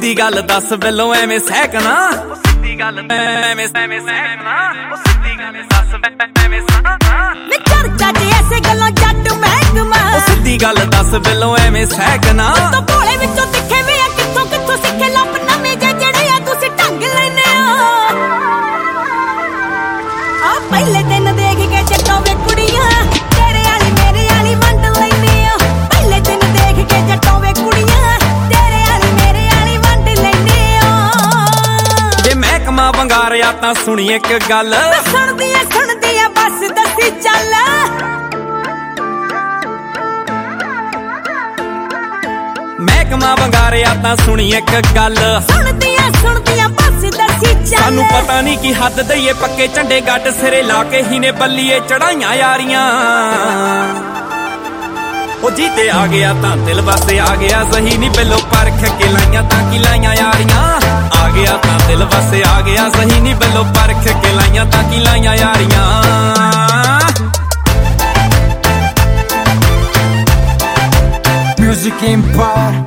ਸਿੱਧੀ ਗੱਲ ਦੱਸ ਬਿੱਲੋ ਐਵੇਂ ਸਹਿਕਣਾ, ਸਿੱਧੀ ਗੱਲ ਐਵੇਂ ਸਹਿਕਣਾ, ਸਿੱਧੀ ਗੱਲ ਦੱਸ ਐਵੇਂ ਸਹਿਕਣਾ। ਮੈਂ ਚਰਚਾ ਚ ਐਸੇ ਗੱਲਾਂ ਜੱਟ ਮਹਿਕਮਾ, ਸਿੱਧੀ ਗੱਲ ਦੱਸ ਬਿੱਲੋ ਐਵੇਂ ਸਹਿਕਣਾ। ਤੋ ਭੋਲੇ ਵਿੱਚੋਂ ਤਿੱਖੇ ਵੀ ਆ, ਕਿੱਥੋਂ ਕਿੱਥੋਂ ਸਿੱਖੇ ਲੱਭ ਨਵੇਂ ਜਿਹੜੇ ਆ ਤੁਸੀਂ ਢੰਗ ਲੈਨੇ ਆ ਪਹਿਲੇ ਦਿਨ ਦੇਖ ਕੇ ਜੱਟੋਂ ਵੇ ਕੁੜੀਆਂ ਤੇਰੇ ਵਾਲੀ ਮੇਰੇ ਵਾਲੀ ਵੰਡ ਲੈਨੇ ਆ। ਪਹਿਲੇ ਦਿਨ ਦੇਖ ਕੇ ਜੱਟੋਂ ਵੇ ਕੁੜੀਆਂ ਤੇਰੇ ਵਾਲੀ ਮੇਰੇ ਵਾਲੀ ਵੰਡ ਲੈਨੇ ਆ। ਜੇ ਮਹਿਕਮਾ ਵੰਗਾਰਿਆ ਤਾਂ ਸੁਣੀ ਇੱਕ ਗੱਲ, ਸੁਣਦੀ ਆ ਬਸ ਦੱਸੀ ਚੱਲ। ਮਹਿਕਮਾ ਵੰਗਾਰਿਆ ਤਾਂ ਸੁਣੀ ਇੱਕ ਗੱਲ, ਸੁਣਦੀ ਆ ਬਸ ਦੱਸੀ ਚੱਲ। ਸਾਨੂੰ ਪਤਾ ਨਹੀਂ ਕੀ ਹੱਦ ਦਈਏ ਪੱਕੇ ਝੰਡੇ ਗੱਡ ਸਿਰੇ ਲਾ ਕੇ ਹੀ ਨੇ ਬੱਲੀਏ ਚੜਾਈਆਂ ਯਾਰੀਆਂ। ਉਹ ਜੀਤੇ ਆ ਗਿਆ ਤਾਂ ਦਿਲ ਵਸੇ ਆ ਗਿਆ, ਸਹੀ ਨਹੀਂ ਬਿੱਲੋ ਪਰਖ ਕੇ ਲਾਈਆਂ ਤਾਂ ਕੀ ਲਾਈਆਂ ਯਾਰੀਆਂ। ਆ ਗਿਆ ਤਾਂ ਦਿਲ ਵਸੇ ਆ ਗਿਆ, ਸਹੀ ਨਹੀਂ ਬਿੱਲੋ ਪਰਖ ਕੇ ਲਾਈਆਂ ਤਾਂ ਕੀ ਲਾਈਆਂ ਯਾਰੀਆਂ। Music Empire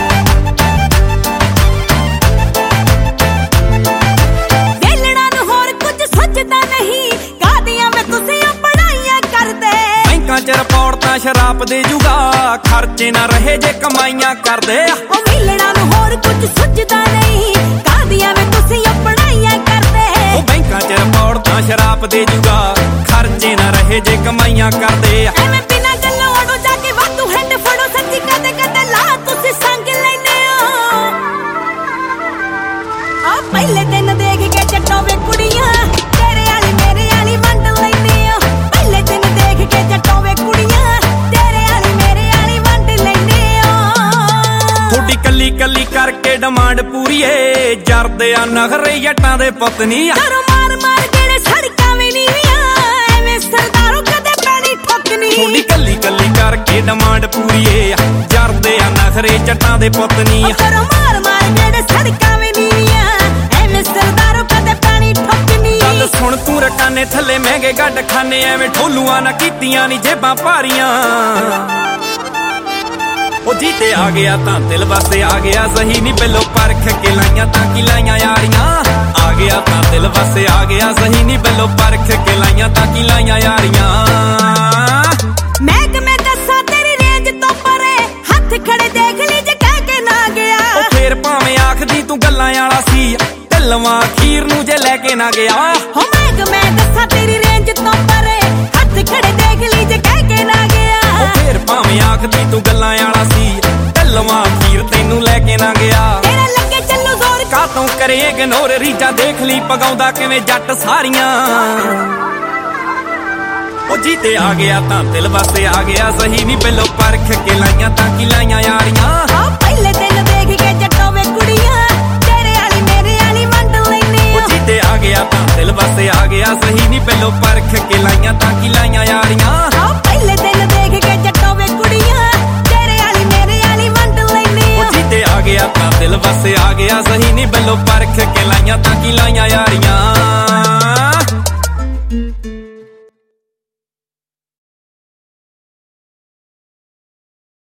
ਵੇਲਣਾ ਨੂੰ ਹੋਰ ਕੁਝ ਸੋਚਦਾ ਨਹੀਂ, ਕਾਦੀਆਂ ਮੈਂ ਤੁਸੀਂ ਪੜਾਈਆਂ ਕਰਦੇ। ਬੈਂਕਾਂ 'ਚ ਰਿਪੋਰਟਾਂ ਸ਼ਰਾਪ ਦੇ ਜੂਗਾ, ਖਰਚੇ ਨਾ ਰਹੇ ਜੇ ਕਮਾਈਆਂ ਕਰਦੇ। ਉਹ ਵੇਲਣਾ ਨੂੰ ਹੋਰ ਕੁਝ ਸੋਚਦਾ ਨਹੀਂ, ਕਾਦੀਆਂ ਮੈਂ ਤੁਸੀਂ ਪੜਾਈਆਂ ਕਰਦੇ। ਉਹ ਬੈਂਕਾਂ 'ਚ ਰਿਪੋਰਟਾਂ ਸ਼ਰਾਪ ਦੇ ਜੂਗਾ, ਖਰਚੇ ਨਾ ਰਹੇ ਜੇ ਕਮਾਈਆਂ ਕਰਦੇ। ਐਵੇਂ ਬਿਨਾਂ ਗੱਲੋਂ ਉਡੋ ਜਾ ਕੇ ਵਾਧੂ ਹੈਂਡ ਫੜੋ, ਸੱਚੀ ਕਦੇ ਕਦੇ ਲਾ ਤੁਸੀਂ ਸੰਗ ਲੈਨੇ ਆ। ਪਹਿਲੇ ਦਿਨ ਦੇਖ ਕੇ ਜੱਟੋਂ ਵੇ ਕੁੜੀਆਂ ਤੇਰੇ ਵਾਲੀ ਮੇਰੇ ਵਾਲੀ ਵੰਡ ਲੈਨੇ ਆ। ਪਹਿਲੇ ਦਿਨ ਦੇਖ ਕੇ ਜੱਟੋਂ ਵੇ ਕੁੜੀਆਂ ਤੇਰੇ ਵਾਲੀ ਮੇਰੇ ਵਾਲੀ ਵੰਡ ਲੈਨੇ ਆ। ਥੋੜੀ ਕੱਲੀ ਕੱਲੀ ਕਰਕੇ ਡਿਮਾਂਡ ਪੂਰੀ ਏ, ਜਰਦੇ ਆ ਨਖਰੇ ਜੱਟਾਂ ਦੇ ਪਤਨੀ ਆ। ਘਰੋਂ ਮਾਰ ਮਾਰ ਜਿਹੜੇ ਸੜਕਾਂ ਵੀ ਨੀਵੀਆਂ, ਐਵੇਂ ਸਰਦਾਰੋਂ ਕਦੇ ਪੈਣੀ ਠੋਕਨੀ। ਥੋੜੀ ਕੱਲੀ ਕੱਲੀ ਕਰਕੇ ਡਿਮਾਂਡ ਪੂਰੀ ਏ, ਜਰਦੇ ਆ ਨਖਰੇ ਜੱਟਾਂ ਦੇ ਪਤਨੀ ਆ। ਘਰੋਂ ਮਾਰ ਮਾਰ ਜਿਹੜੇ ਸੜਕਾਂ ਵੀ ਨੀਵੀਆਂ, ਐਵੇਂ ਸਰਦਾਰੋਂ ਕਦੇ ਪੈਣੀ ਠੋਕਨੀ। ਗੱਲ ਸੁਣ ਤੂੰ ਰਕਾਨੇ ਥੱਲੇ ਮਹਿੰਗੇ ਗੱਡ ਖਾਨੇ, ਐਵੇਂ ਢੋਲੂਆਂ ਨਾ ਕੀਤੀਆਂ ਨੀ ਜੇਬਾਂ ਭਾਰੀਆਂ। ਉਹ ਜੀਤੇ ਆ ਗਿਆ ਤਾਂ ਦਿਲ ਵਸੇ ਆ ਗਿਆ, ਸਹੀ ਨਹੀਂ ਬਿੱਲੋ ਪਰਖ ਕੇ ਲਾਈਆਂ ਤਾਂ ਕੀ ਲਾਈਆਂ ਯਾਰੀਆਂ। ਆ ਗਿਆ ਤਾਂ ਦਿਲ ਵਸੇ ਆ ਗਿਆ, ਸਹੀ ਨਹੀਂ ਬਿੱਲੋ ਪਰਖ ਕੇ ਲਾਈਆਂ ਤਾਂ ਕੀ ਲਾਈਆਂ ਯਾਰੀਆਂ। ਮੈਂ ਕਿ ਮੈਂ ਦੱਸਾਂ ਤੇਰੀ ਰੇਂਜ ਤੋਂ ਪਰੇ, ਹੱਥ ਖੜੇ ਦੇਖ ਲਈ ਜੇ ਕਹਿ ਕੇ ਨਾ ਗਿਆ। ਉਹ ਫੇਰ ਭਾਵੇਂ ਆਖਦੀ ਤੂੰ ਗੱਲਾਂ ਵਾਲਾ ਸੀ, ਢਿੱਲਵਾਂ ਅਖੀਰ ਨੂੰ ਜੇ ਲੈ ਕੇ ਨਾ ਗਿਆ। ਹੋ ਮੈਂ ਕਿ ਮੈਂ ਦੱਸਾਂ ਤੇਰੀ ਰੇਂਜ ਤੋਂ ਪਰੇ, ਹੱਥ ਖੜੇ ਦੇਖ ਲਈ ਜੇ ਕਹਿ ਕੇ ਨਾ ਗਿਆ। ਉਹ ਫੇਰ ਭਾਵੇਂ ਆਖਦੀ ਤੂੰ ਗੱਲਾਂ ਵਾਲਾ ਸੀ, ਢਿੱਲਵਾਂ ਅਖੀਰ ਤੈਨੂੰ ਲੈ ਕੇ ਨਾ ਗਿਆ। ਤੇਰਾ ਲੱਗੇ ਚੱਲੂ ਜ਼ੋਰ ਕਾਤੋਂ ਕਰੇ ਇਗਨੋਰ, ਰੀਜਾਂ ਦੇਖ ਲਈ ਪਗਾਉਂਦਾ ਕਿਵੇਂ ਜੱਟ ਸਾਰੀਆਂ। ਉਹ ਜੀਤੇ ਆ ਗਿਆ ਤਾਂ ਦਿਲ ਵਸੇ ਆ ਗਿਆ, ਸਹੀ ਨਹੀਂ ਬਿੱਲੋ ਪਰਖ ਕੇ ਲਾਈਆਂ ਤਾਂ ਕੀ ਲਾਈਆਂ ਯਾਰੀਆਂ। ਪਹਿਲੇ ਦਿਨ ਦੇਖ ਕੇ ਜੱਟੋਂ ਵੇ ਕੁੜੀਆਂ ਤੇਰੇ ਵਾਲੀ ਮੇਰੇ ਵਾਲੀ ਵੰਡ ਲੈਨੇ ਉਹ ਆ। ਜੀਤੇ ਆ ਗਿਆ ਤਾਂ ਦਿਲ ਵਸੇ ਆ ਗਿਆ, ਸਹੀ ਨਹੀਂ ਬਿੱਲੋ ਪਰਖ ਕੇ ਲਾਈਆਂ ਤਾਂ ਕੀ ਲਾਈਆਂ ਯਾਰੀਆਂ। ਪਹਿਲੇ ਦਿਨ ਦੇਖ ਕੇ ਜੱਟੋਂ ਵੇ ਕੁੜੀਆਂ ਤੇਰੇ ਵਾਲੀ ਮੇਰੇ ਵਾਲੀ ਵੰਡ ਲੈਨੇ ਉਹ ਆ। ਜੀਤੇ ਆ ਗਿਆ ਤਾਂ ਦਿਲ ਵਸੇ ਆ ਗਿਆ, ਸਹੀ ਨਹੀਂ ਬਿੱਲੋ ਪਰਖ ਕੇ ਲਾਈਆਂ ਤਾਂ ਕੀ ਲਾਈਆਂ ਯਾਰੀਆਂ।